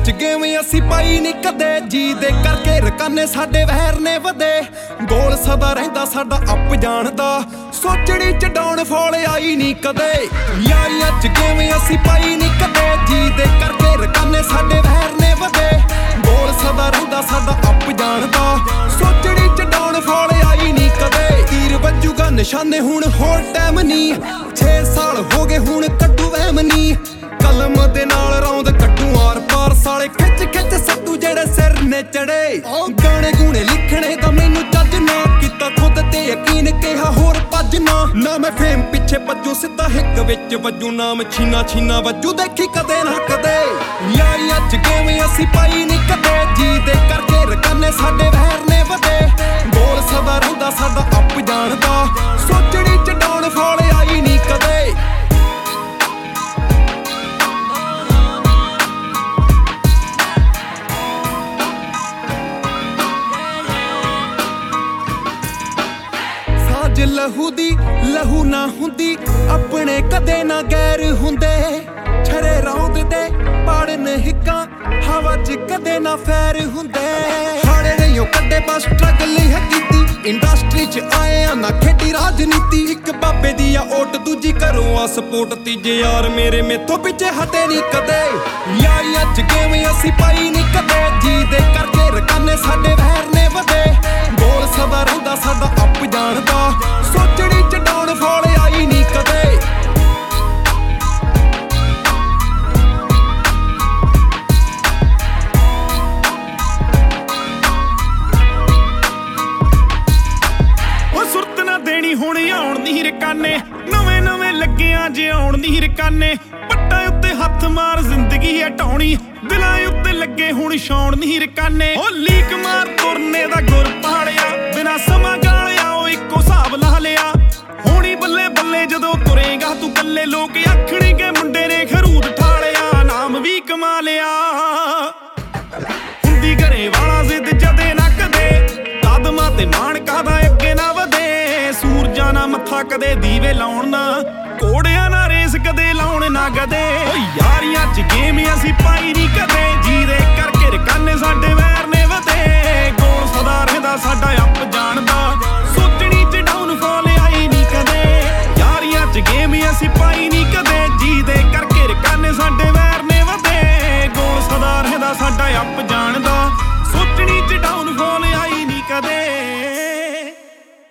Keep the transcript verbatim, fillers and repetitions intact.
ਚ ਗੇਮ ਅਸੀਂ ਪਾਈ ਨੀ ਕਦੇ, ਜੀ ਦੇ ਕਰਕੇ ਰਕਾਨੇ ਸਾਡੇ ਵਹਿਰ ਨੇ ਵਧੇ। ਗੋਲ ਸਦਾ ਰਹਿੰਦਾ ਸਾਡਾ ਅੱਪ ਜਾਣਦਾ, ਸੋਚਣੀ ਚ ਡਾਊਨਫਾਲ ਆਈ ਨੀ ਕਦੇ। ਯਾਰੀਆਂ ਚ ਗੇਮ ਅਸੀਂ ਪਾਈ ਨੀ ਕਦੇ, ਜੀ ਦੇ ਕਰਕੇ ਰਕਾਨੇ ਸਾਡੇ ਵਹਿਰ ਨੇ ਵਧੇ। ਗੋਲ ਸਦਾ ਰਹਿੰਦਾ ਸਾਡਾ ਅੱਪ ਜਾਣਦਾ, ਸੋਚਣੀ ਚ ਡਾਊਨਫਾਲ ਆਈ ਨੀ ਕਦੇ। ਤੀਰ ਵੱਜੂਗਾ ਨਿਸ਼ਾਨੇ ਹੁਣ ਹੋਰ ਟਾਈਮ ਨੀ, ਛੇ ਸਾਲ ਹੋ ਗਏ ਹੁਣ ਕੱਢੂ ਵਹਿਮ ਨੀ। ਕਲਮ ਦੇ ਨਾਲ ਰੌਂਦ ਕੱਢੂ ਆਰ ਪਾਰ, ਸਾਲੇ ਖਿੱਚ ਖਿੱਚ ਸੱਟੂ ਜਿਹੜੇ ਸਿਰ ਨੇ ਚੜੇ। ਗਾਣੇ ਗੂਣੇ ਲਿਖਣੇ ਤਾਂ ਮੈਨੂੰ ਚੱਜ ਨਾ, ਕੀਤਾ ਖੁਦ ਤੇ ਯਕੀਨ ਕਿਹਾ ਹੋਰ ਭੱਜ ਨਾ। ਨਾ ਮੈਂ ਫੇਮ ਪਿੱਛੇ ਭੱਜੂ, ਸਿੱਧਾ ਹਿੱਕ ਵਿੱਚ ਵੱਜੂ, ਨਾਮ ਛੀਨਾ ਛੀਨਾ ਵੱਜੂ, ਦੇਖੀ ਕਦੇ ਨਾ ਕਦੇ। ਯਾਰੀਆਂ ਚ ਗੇਮ ਅਸੀਂ ਪਾਈ ਨੀ ਕਦੇ, ਜੀ ਦੇ ਕਰਕੇ ਰਕਾਨੇ ਸਾਡੇ ਵਹਿਰ ਨੇ ਵਧੇ। ਗੋਲ ਸਦਾ ਰਹਿੰਦਾ ਸਾਡਾ ਅੱਪ ਜਾਣਦਾ, ਸੋਚਣੀ ਚ ਡਾਊਨਫਾਲ ਆਈ ਨੀ ਕਦੇ। ਸਾਜ ਲਹੂ ਦੀ ਲਹੂ ਨਾ ਹੁੰਦੀ, ਆਪਣੇ ਕਦੇ ਨਾ ਗੈਰ ਹੁੰਦੇ। ਛਰੇ ਰੌਂਦ ਦੇ ਪਾੜਨ ਹਿੱਕਾਂ, ਹਵਾ ਚ ਕਦੇ ਨਾ ਫੈਰ ਹੁੰਦੇ। ਹਾੜੇ ਨਹੀਂ ਕੱਢੇ ਬਸ ਸਟਰਗਲ ਹੈ ਕੀਤੀ, ਇੰਡਸਟਰੀ ਚ ਆਏ ਆ ਨਾ ਖੇਡੀ ਰਾਜਨੀਤੀ। ਇੱਕ ਬਾਬੇ ਦੀ ਆ ਓਟ, ਦੂਜੀ ਘਰੋਂ ਆ ਸਪੋਰਟ, ਤੀਜੇ ਯਾਰ ਮੇਰੇ ਮੇਥੋਂ ਪਿੱਛੇ ਹਟੇ ਨੀ ਕਦੇ। ਯਾਰੀਆਂ ਚ ਗੇਮ ਅਸੀਂ ਪਾਈ ਨੀ ਕਦੇ, ਜੀ ਦੇ ਕਰਕੇ ਰਕਾਨੇ ਸਾਡੇ ਵਹਿਰ ਨੇ ਵਧੇ। ਗੋਲ ਸਦਾ ਰਹਿੰਦਾ ਸਾਡਾ ਅੱਪ ਜਾਣਦਾ, ਸੋਚਣੀ ਚ ਡਾਊਨਫਾਲ ਆਈ ਨੀ ਕਦੇ। ਉਹ ਸੁਰਤ ਨਾ ਦੇਣੀ ਹੁਣ ਆਉਣ ਦੀ ਰਕਾਨੇ, ਨਵੇਂ ਨਵੇਂ ਲੱਗਿਆਂ ਜੇ ਆਉਣ ਦੀ ਰਕਾਨੇ। ਪੱਟਾਂ ਉੱਤੇ ਹੱਥ ਮਾਰ ਜ਼ਿੰਦਗੀ ਹਟਾਉਣੀ, ਦਿਲਾਂ ਉੱਤੇ ਲੱਗੇ ਹੁਣ ਛਾਉਣ ਦੀ ਰਕਾਨੇ। ਉਹ ਲੀਕ ਮਾਰ ਤੁਰਨੇ ਦਾ ਗੁਰ ਪਹਾੜਿਆ, ਬਿਨਾ ਸਮਾਂ ਗਾਲਿਆ ਉਹ ਇੱਕੋ ਹਿਸਾਬ ਲਾ ਲਿਆ। ਹੋਣੀ ਬੱਲੇ ਬੱਲੇ ਜਦੋਂ ਤੁਰੇਗਾ ਤੂੰ ਕੱਲੇ, ਲੋਕ ਆਖਣਗੇ ਮੁੰਡੇ ਨੇ ਖਰੂਦ ਠਾਲਿਆ। ਨਾਮ ਵੀ ਕਮਾ ਲਿਆ, ਹੁੰਦੀ ਘਰੇ ਵਾਲਾ ਜ਼ਿੱਦ ਜਦੇ ਨਾ ਕਦੇ, ਕਦਮਾਂ ਤੇ ਮਾਣ ਕਾਹਦਾ ਅੱਗੇ ਨਾ ਵਧੇ। ਸੂਰਜਾਂ ਨਾ ਮੱਥਾ ਕਦੇ ਦੀਵੇ ਲਾਉਣ ਨਾ, ਘੋੜਿਆਂ ਨਾ ਰੇਸ ਕਦੇ ਲਾਉਣ ਨਾ ਗਦੇ। ਓ ਯਾਰੀਆਂ ਚ ਗੇਮ ਅਸੀਂ ਪਾਈ ਨੀ ਕਦੇ, ਜੀ ਦੇ ਕਰਕੇ ਰਕਾਨੇ ਸਾਡੇ ਵਹਿਰ ਨੇ ਵਧੇ। ਗੋਲ ਸਦਾ ਰਹਿੰਦਾ ਸਾਡਾ ਅੱਪ ਜਾਣਦਾ, ਸੋਚਣੀ ਚ ਡਾਊਨਫਾਲ ਆਈ ਨੀ ਕਦੇ। ਯਾਰੀਆਂ ਚ ਗੇਮ ਅਸੀਂ ਪਾਈ ਨੀ ਕਦੇ, ਜੀ ਦੇ ਕਰਕੇ ਰਕਾਨੇ ਸਾਡੇ ਵਹਿਰ ਨੇ ਵਧੇ। ਗੋਲ ਸਦਾ ਰਹਿੰਦਾ ਸਾਡਾ ਅੱਪ ਜਾਣਦਾ, ਸੋਚਣੀ ਚ ਡਾਊਨਫਾਲ ਆਈ ਨੀ ਕਦੇ।